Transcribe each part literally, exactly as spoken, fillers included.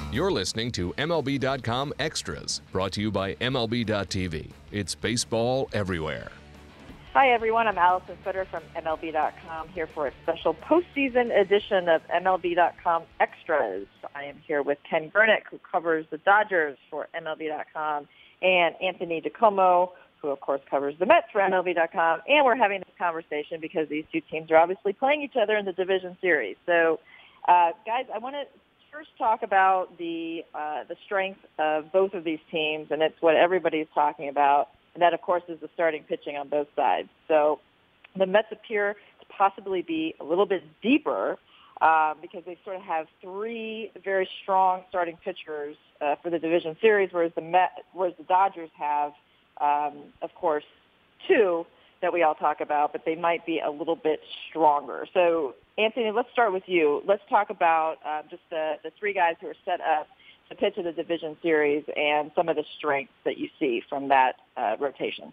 You're listening to M L B dot com Extras, brought to you by M L B dot T V. It's baseball everywhere. Hi, everyone. I'm Allison Footer from M L B dot com, here for a special postseason edition of M L B dot com Extras. I am here with Ken Gurnick, who covers the Dodgers for M L B dot com, and Anthony DiComo, who, of course, covers the Mets for M L B dot com. And we're having this conversation because these two teams are obviously playing each other in the division series. So, uh, guys, I want to first talk about the uh, the strength of both of these teams, and it's what everybody's talking about, and that, of course, is the starting pitching on both sides. So the Mets appear to possibly be a little bit deeper uh, because they sort of have three very strong starting pitchers uh, for the division series, whereas the Met, whereas the Dodgers have, um, of course, two that we all talk about, but they might be a little bit stronger. So, Anthony, let's start with you. Let's talk about uh, just the, the three guys who are set up to pitch in the division series and some of the strengths that you see from that uh, rotation.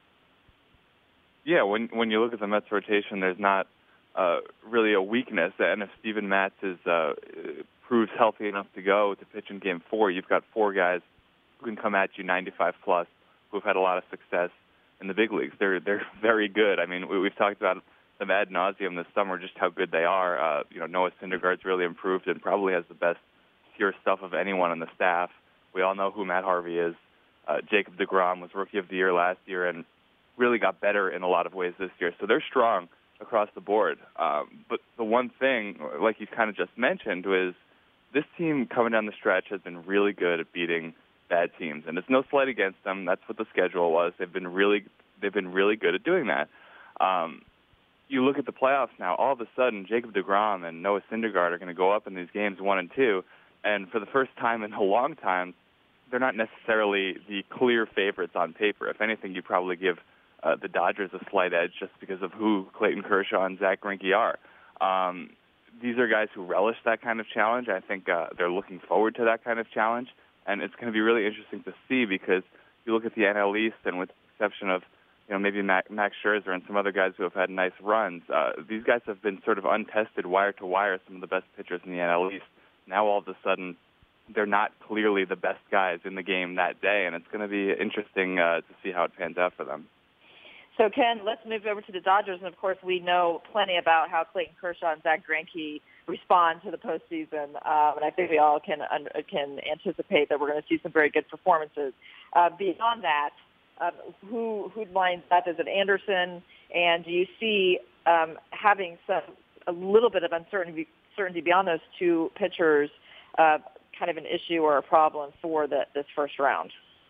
Yeah, when when you look at the Mets rotation, there's not uh, really a weakness. And if Steven Matz is uh, proves healthy enough to go to pitch in Game Four, you've got four guys who can come at you ninety-five plus, who've had a lot of success in the big leagues. They're they're very good. I mean, we, we've talked about them ad nauseum this summer, just how good they are. Uh, you know, Noah Syndergaard's really improved and probably has the best pure stuff of anyone on the staff. We all know who Matt Harvey is. Uh, Jacob deGrom was Rookie of the Year last year and really got better in a lot of ways this year. So they're strong across the board. Um, but the one thing, like you kind of just mentioned, was this team coming down the stretch has been really good at beating bad teams, and it's no slight against them. That's what the schedule was. They've been really, they've been really good at doing that. Um, you look at the playoffs now. All of a sudden, Jacob deGrom and Noah Syndergaard are going to go up in these games one and two, and for the first time in a long time, they're not necessarily the clear favorites on paper. If anything, you probably give uh, the Dodgers a slight edge just because of who Clayton Kershaw and Zach Greinke are. Um, these are guys who relish that kind of challenge. I think uh, they're looking forward to that kind of challenge. And it's going to be really interesting to see because you look at the N L East, and with the exception of, you know, maybe Max, Max Scherzer and some other guys who have had nice runs, uh, these guys have been sort of untested wire to wire, some of the best pitchers in the N L East. Now all of a sudden, they're not clearly the best guys in the game that day, and it's going to be interesting uh, to see how it pans out for them. So, Ken, let's move over to the Dodgers, and of course we know plenty about how Clayton Kershaw and Zach Greinke respond to the postseason, um, and I think we all can uh, can anticipate that we're going to see some very good performances. Uh, beyond that, um, who who lines up? Is it Anderson? And do you see um, having some a little bit of uncertainty certainty beyond those two pitchers, uh, kind of an issue or a problem for the, this first round?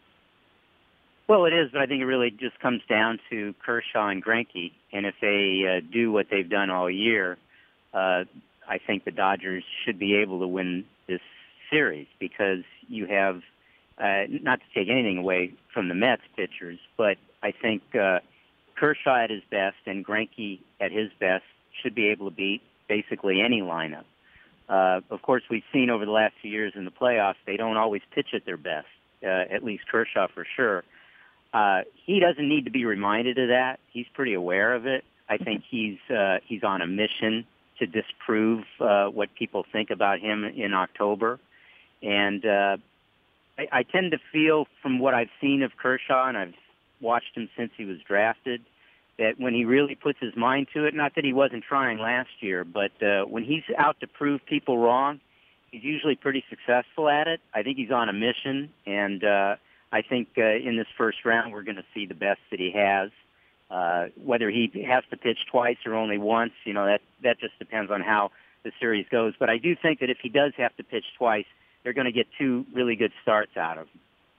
Well, it is, but I think it really just comes down to Kershaw and Greinke, and if they uh, do what they've done all year, uh, I think the Dodgers should be able to win this series because you have, uh, not to take anything away from the Mets pitchers, but I think uh, Kershaw at his best and Greinke at his best should be able to beat basically any lineup. Uh, of course, we've seen over the last few years in the playoffs, they don't always pitch at their best, uh, at least Kershaw for sure. Uh, he doesn't need to be reminded of that. He's pretty aware of it. I think he's uh, he's on a mission to disprove uh, what people think about him in October. And uh, I, I tend to feel from what I've seen of Kershaw, and I've watched him since he was drafted, that when he really puts his mind to it, not that he wasn't trying last year, but uh, when he's out to prove people wrong, he's usually pretty successful at it. I think he's on a mission, and uh, I think uh, in this first round we're going to see the best that he has. Uh, whether he has to pitch twice or only once, you know, that, that just depends on how the series goes. But I do think that if he does have to pitch twice, they're going to get two really good starts out of him.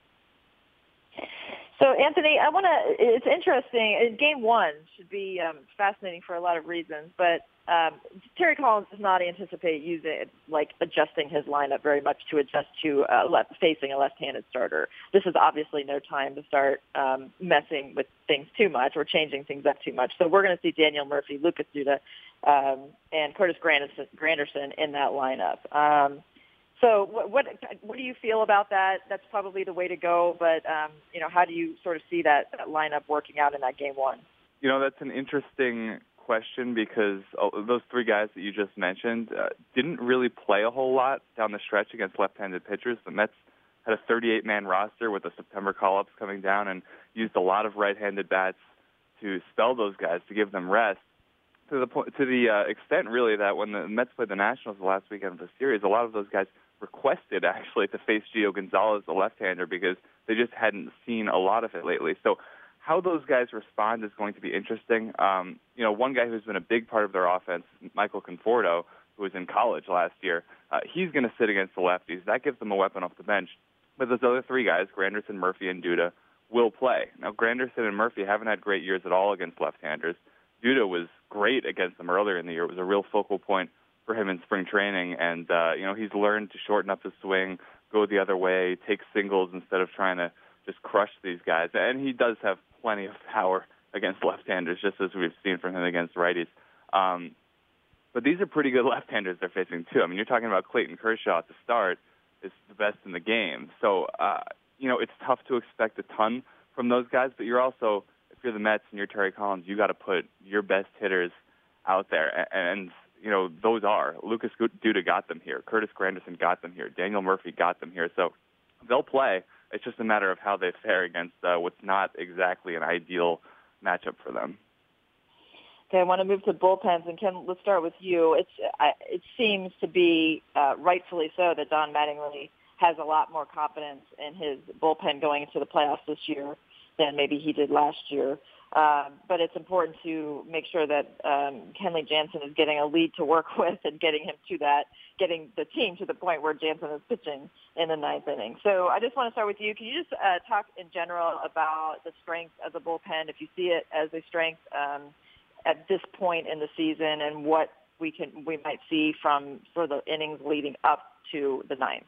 So, Anthony, I want to, it's interesting. Game one should be um, fascinating for a lot of reasons, but um, Terry Collins does not anticipate using, like, adjusting his lineup very much to adjust to uh, left, facing a left-handed starter. This is obviously no time to start um, messing with things too much or changing things up too much. So we're going to see Daniel Murphy, Lucas Duda, um, and Curtis Granderson, Granderson in that lineup. Um, So what, what what do you feel about that? That's probably the way to go, but, um, you know, how do you sort of see that, that lineup working out in that game one? You know, that's an interesting question because those three guys that you just mentioned uh, didn't really play a whole lot down the stretch against left-handed pitchers. The Mets had a thirty-eight man roster with the September call-ups coming down and used a lot of right-handed bats to spell those guys, to give them rest, to the point, to the uh, extent, really, that when the Mets played the Nationals the last weekend of the series, a lot of those guys requested, actually, to face Gio Gonzalez, the left-hander, because they just hadn't seen a lot of it lately. So how those guys respond is going to be interesting. Um, you know, one guy who's been a big part of their offense, Michael Conforto, who was in college last year, uh, he's going to sit against the lefties. That gives them a weapon off the bench. But those other three guys, Granderson, Murphy, and Duda, will play. Now, Granderson and Murphy haven't had great years at all against left-handers. Duda was great against them earlier in the year. It was a real focal point for him in spring training, and uh, you know he's learned to shorten up his swing, go the other way, take singles instead of trying to just crush these guys. And he does have plenty of power against left-handers, just as we've seen from him against righties. Um, but these are pretty good left-handers they're facing, too. I mean, you're talking about Clayton Kershaw at the start is the best in the game. So, uh, you know, it's tough to expect a ton from those guys, but you're also, if you're the Mets and you're Terry Collins, you got to put your best hitters out there. And, you know, those are. Lucas Duda got them here. Curtis Granderson got them here. Daniel Murphy got them here. So they'll play. It's just a matter of how they fare against uh, what's not exactly an ideal matchup for them. Okay, I want to move to bullpens, and Ken, let's start with you. It's I, it seems to be uh, rightfully so that Don Mattingly has a lot more confidence in his bullpen going into the playoffs this year than maybe he did last year. Um, but it's important to make sure that um, Kenley Jansen is getting a lead to work with and getting him to that, getting the team to the point where Jansen is pitching in the ninth inning. So I just want to start with you. Can you just uh, talk in general about the strength of the bullpen, if you see it as a strength um, at this point in the season, and what we can we might see from for the innings leading up to the ninth?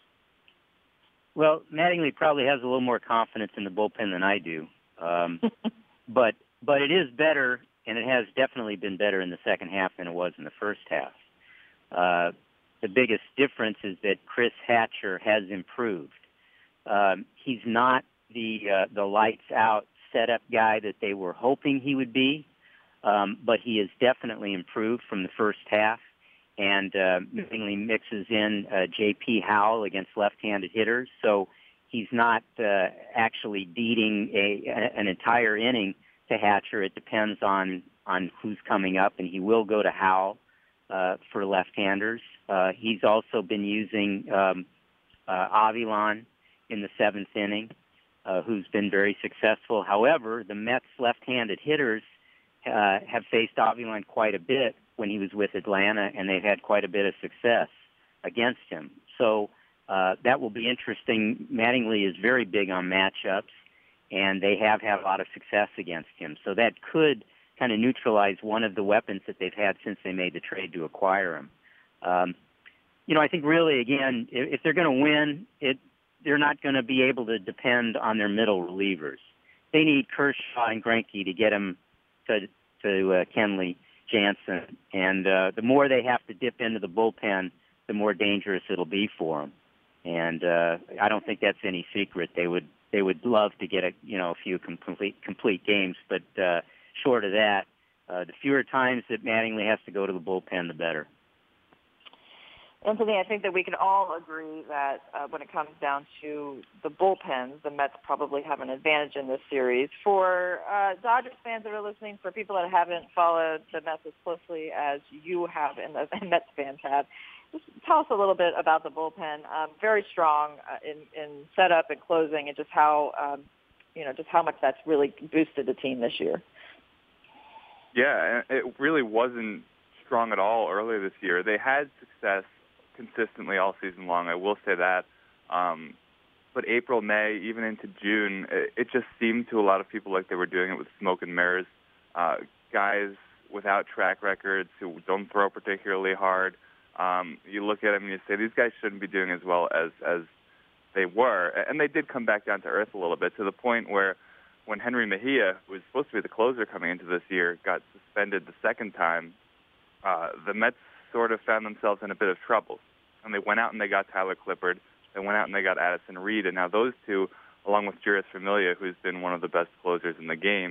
Well, Mattingly probably has a little more confidence in the bullpen than I do. Um, but but it is better, and it has definitely been better in the second half than it was in the first half. Uh, the biggest difference is that Chris Hatcher has improved. Um, he's not the uh, the lights-out setup guy that they were hoping he would be, um, but he has definitely improved from the first half. And uh, Mattingly mixes in uh, J P. Howell against left-handed hitters, so he's not uh, actually deeding a, a, an entire inning to Hatcher. It depends on, on who's coming up, and he will go to Howell uh, for left-handers. Uh, he's also been using um, uh, Avilan in the seventh inning, uh, who's been very successful. However, the Mets' left-handed hitters uh, have faced Avilan quite a bit when he was with Atlanta, and they've had quite a bit of success against him. So uh, that will be interesting. Mattingly is very big on matchups, and they have had a lot of success against him. So that could kind of neutralize one of the weapons that they've had since they made the trade to acquire him. Um, you know, I think really, again, if, if they're going to win, it they're not going to be able to depend on their middle relievers. They need Kershaw and Greinke to get them to, to uh, Kenley Jansen, and uh, the more they have to dip into the bullpen, the more dangerous it'll be for them. And uh, I don't think that's any secret. They would they would love to get a you know a few complete complete games, but uh, short of that, uh, the fewer times that Mattingly has to go to the bullpen, the better. Anthony, I think that we can all agree that uh, when it comes down to the bullpens, the Mets probably have an advantage in this series. For uh, Dodgers fans that are listening, for people that haven't followed the Mets as closely as you have and the and Mets fans have, just tell us a little bit about the bullpen. Um, very strong uh, in, in setup and closing, and just how um, you know just how much that's really boosted the team this year. Yeah, it really wasn't strong at all earlier this year. They had success consistently all season long, I will say that. Um, but April, May, even into June, it, it just seemed to a lot of people like they were doing it with smoke and mirrors. Uh, guys without track records who don't throw particularly hard. Um, you look at them and you say, these guys shouldn't be doing as well as, as they were. And they did come back down to earth a little bit, to the point where when Henry Mejia, who was supposed to be the closer coming into this year, got suspended the second time, uh, the Mets sort of found themselves in a bit of trouble. And they went out and they got Tyler Clippard. They went out and they got Addison Reed. And now those two, along with Juris Familia, who's been one of the best closers in the game,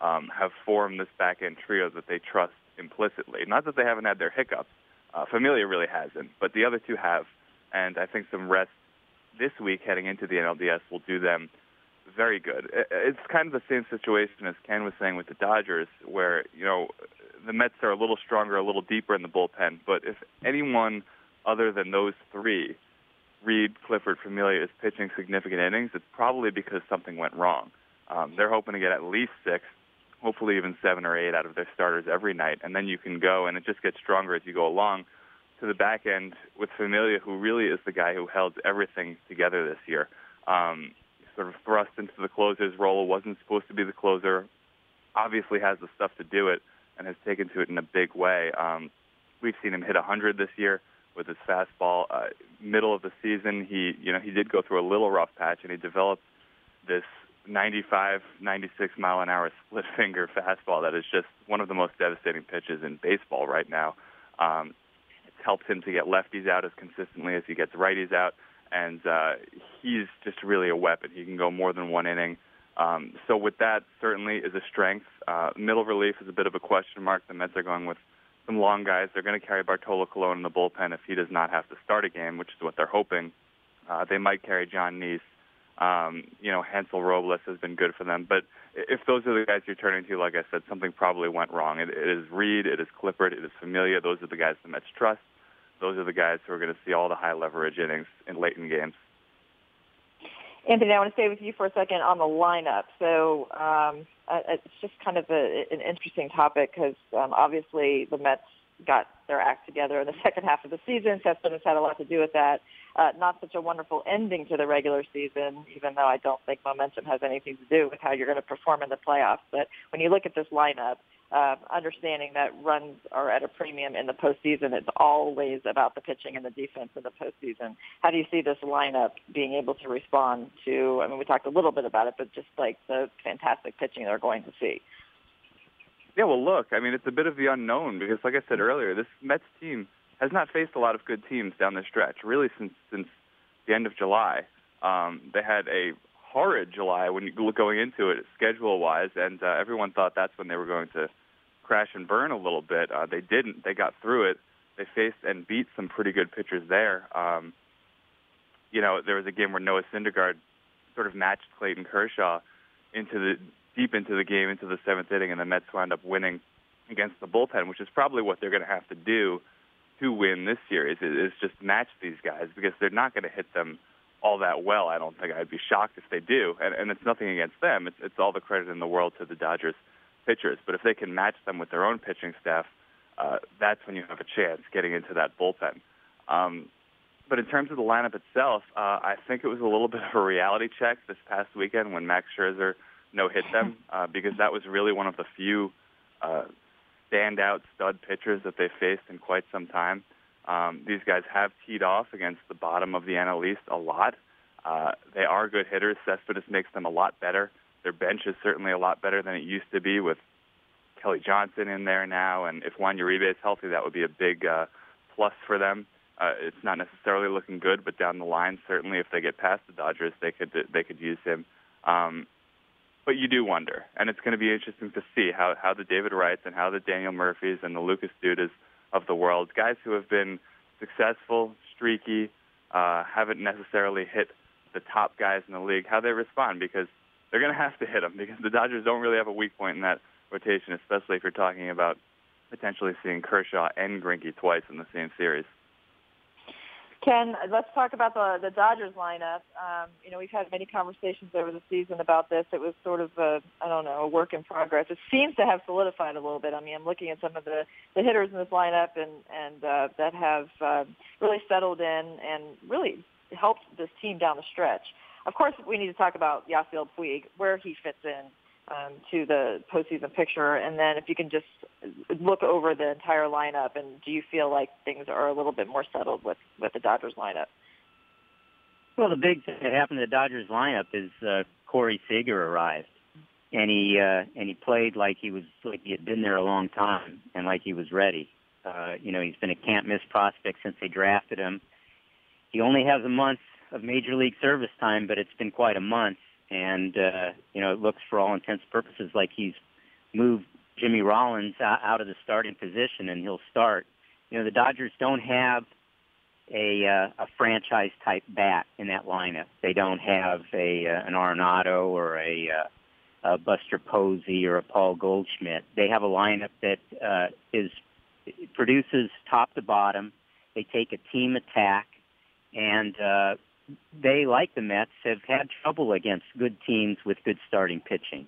um, have formed this back-end trio that they trust implicitly. Not that they haven't had their hiccups. Uh, Familia really hasn't, but the other two have. And I think some rest this week heading into the N L D S will do them very good. It's kind of the same situation as Ken was saying with the Dodgers, where, you know, the Mets are a little stronger, a little deeper in the bullpen. But if anyone other than those three, Reed, Clifford, Familia, is pitching significant innings, it's probably because something went wrong. Um, they're hoping to get at least six, hopefully even seven or eight out of their starters every night, and then you can go, and it just gets stronger as you go along, to the back end with Familia, who really is the guy who held everything together this year. Um, sort of thrust into the closer's role, wasn't supposed to be the closer, obviously has the stuff to do it, and has taken to it in a big way. Um, we've seen him hit one hundred this year with his fastball. Uh, middle of the season, he you know he did go through a little rough patch, and he developed this ninety-five, ninety-six mile an hour split finger fastball that is just one of the most devastating pitches in baseball right now. Um, it's helped him to get lefties out as consistently as he gets righties out, and uh, he's just really a weapon. He can go more than one inning. Um, so with that, certainly is a strength. Uh, middle relief is a bit of a question mark. The Mets are going with some long guys. They're going to carry Bartolo Colon in the bullpen if he does not have to start a game, which is what they're hoping. Uh, they might carry John Neese. Um, you know, Hansel Robles has been good for them. But if those are the guys you're turning to, like I said, something probably went wrong. It, it is Reed, it is Clifford, it is Familia. Those are the guys the Mets trust. Those are the guys who are going to see all the high leverage innings in late in games. Anthony, I want to stay with you for a second on the lineup. So um, it's just kind of a, an interesting topic because um, obviously the Mets got their act together in the second half of the season. Cespedes had a lot to do with that. Uh, not such a wonderful ending to the regular season, even though I don't think momentum has anything to do with how you're going to perform in the playoffs. But when you look at this lineup, uh, understanding that runs are at a premium in the postseason, it's always about the pitching and the defense in the postseason. How do you see this lineup being able to respond to, I mean, we talked a little bit about it, but just like the fantastic pitching they're going to see? Yeah, well, look, I mean, it's a bit of the unknown because, like I said earlier, this Mets team has not faced a lot of good teams down the stretch, really since since the end of July. Um, they had a horrid July when you look going into it schedule-wise, and uh, everyone thought that's when they were going to crash and burn a little bit. Uh, they didn't. They got through it. They faced and beat some pretty good pitchers there. Um, you know, there was a game where Noah Syndergaard sort of matched Clayton Kershaw into the deep into the game, into the seventh inning, and the Mets wound up winning against the bullpen, which is probably what they're going to have to do to win this series, is just match these guys because they're not going to hit them all that well. I don't think I'd be shocked if they do, and, and it's nothing against them. It's, it's all the credit in the world to the Dodgers pitchers, but if they can match them with their own pitching staff, uh, that's when you have a chance getting into that bullpen. Um, but in terms of the lineup itself, uh, I think it was a little bit of a reality check this past weekend when Max Scherzer no-hit them uh, because that was really one of the few uh, standout stud pitchers that they faced in quite some time. Um, these guys have teed off against the bottom of the N L East a lot. Uh, they are good hitters. Cespedes makes them a lot better. Their bench is certainly a lot better than it used to be with Kelly Johnson in there now, and if Juan Uribe is healthy, that would be a big uh, plus for them. Uh, it's not necessarily looking good, but down the line, certainly if they get past the Dodgers, they could they could use him. Um, But you do wonder, and it's going to be interesting to see how, how the David Wrights and how the Daniel Murphys and the Lucas Dudas of the world, guys who have been successful, streaky, uh, haven't necessarily hit the top guys in the league, how they respond, because they're going to have to hit them, because the Dodgers don't really have a weak point in that rotation, especially if you're talking about potentially seeing Kershaw and Greinke twice in the same series. Ken, let's talk about the the Dodgers lineup. Um, you know, we've had many conversations over the season about this. It was sort of a, I don't know, a work in progress. It seems to have solidified a little bit. I mean, I'm looking at some of the, the hitters in this lineup and, and uh, that have uh, really settled in and really helped this team down the stretch. Of course, we need to talk about Yasiel Puig, where he fits in um, to the postseason picture. And then if you can just look over the entire lineup, and do you feel like things are a little bit more settled with, with the Dodgers lineup? Well, the big thing that happened to the Dodgers lineup is uh, Corey Seager arrived, and he uh, and he played like he was like he had been there a long time and like he was ready. Uh, you know, he's been a can't miss prospect since they drafted him. He only has a month of major league service time, but it's been quite a month, and uh, you know, it looks for all intents and purposes like he's move Jimmy Rollins out of the starting position and he'll start. You know, the Dodgers don't have a uh, a franchise-type bat in that lineup. They don't have a uh, an Arenado or a, uh, a Buster Posey or a Paul Goldschmidt. They have a lineup that uh, is produces top to bottom. They take a team attack, and uh, they, like the Mets, have had trouble against good teams with good starting pitching.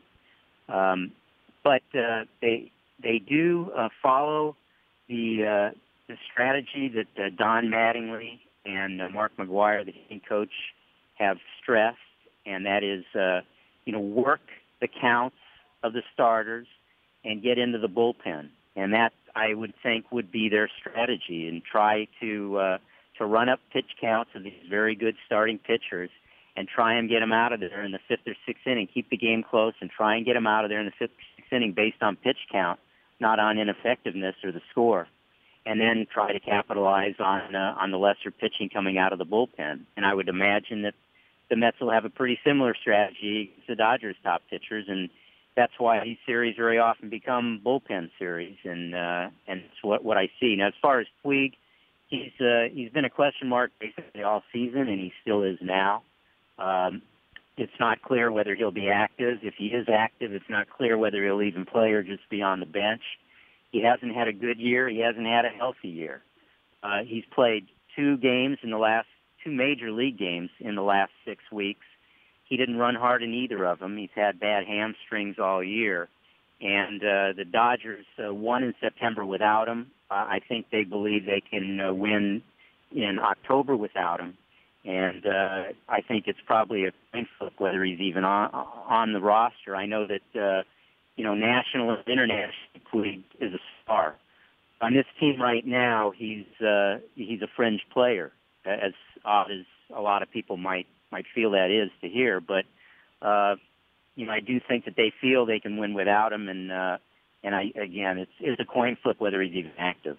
Um, but uh, they they do uh, follow the uh, the strategy that uh, Don Mattingly and uh, Mark McGwire, the hitting coach, have stressed, and that is, uh, you know, work the counts of the starters and get into the bullpen. And that, I would think, would be their strategy, and try to uh, to run up pitch counts of these very good starting pitchers and try and get them out of there in the fifth or sixth inning, keep the game close, and try and get them out of there in the fifth or sixth inning based on pitch count, not on ineffectiveness or the score, and then try to capitalize on uh, on the lesser pitching coming out of the bullpen. And I would imagine that the Mets will have a pretty similar strategy to the Dodgers' top pitchers, and that's why these series very often become bullpen series, and uh, and it's what what I see. Now, as far as Puig, he's uh, he's been a question mark basically all season, and he still is now. Um, it's not clear whether he'll be active. If he is active, it's not clear whether he'll even play or just be on the bench. He hasn't had a good year. He hasn't had a healthy year. Uh, he's played two games in the last two major league games in the last six weeks. He didn't run hard in either of them. He's had bad hamstrings all year. And uh, the Dodgers uh, won in September without him. Uh, I think they believe they can uh, win in October without him. And uh, I think it's probably a coin flip whether he's even on, on the roster. I know that, uh, you know, national and international, Puig is a star. On this team right now, he's uh, he's a fringe player, as odd as a lot of people might might feel that is to hear. But, uh, you know, I do think that they feel they can win without him. And, uh, and I again, it's, it's a coin flip whether he's even active.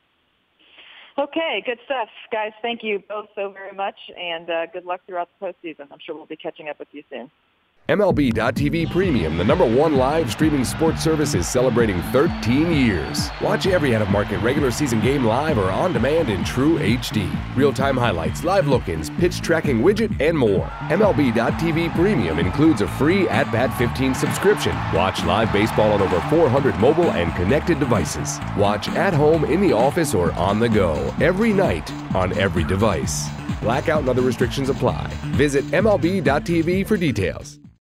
Okay, good stuff. Guys, thank you both so very much, and uh, good luck throughout the postseason. I'm sure we'll be catching up with you soon. M L B dot T V Premium, the number one live streaming sports service, is celebrating thirteen years. Watch every out-of-market regular season game live or on demand in true H D. Real-time highlights, live look-ins, pitch tracking widget, and more. M L B dot T V Premium includes a free At Bat fifteen subscription. Watch live baseball on over four hundred mobile and connected devices. Watch at home, in the office, or on the go every night on every device. Blackout and other restrictions apply. Visit M L B dot T V for details.